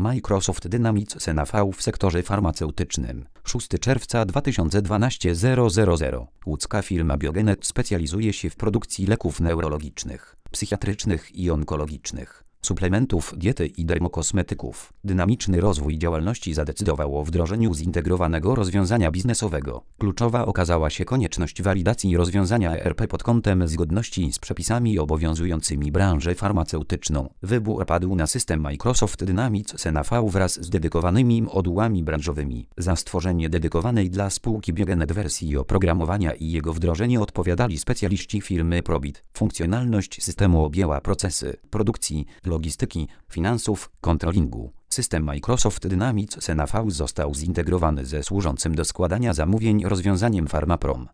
Microsoft Dynamics NV w sektorze farmaceutycznym. 6 czerwca 2012 000. Łódzka firma Biogenet specjalizuje się w produkcji leków neurologicznych, psychiatrycznych i onkologicznych, suplementów diety i dermokosmetyków. Dynamiczny rozwój działalności zadecydował o wdrożeniu zintegrowanego rozwiązania biznesowego. Kluczowa okazała się konieczność walidacji rozwiązania ERP pod kątem zgodności z przepisami obowiązującymi branżę farmaceutyczną. Wybór padł na system Microsoft Dynamics NV wraz z dedykowanymi modułami branżowymi. Za stworzenie dedykowanej dla spółki Biogenet wersji oprogramowania i jego wdrożenie odpowiadali specjaliści firmy Probit. Funkcjonalność systemu objęła procesy produkcji, logistyki, finansów, kontrolingu. System Microsoft Dynamics NV został zintegrowany ze służącym do składania zamówień rozwiązaniem PharmaProm.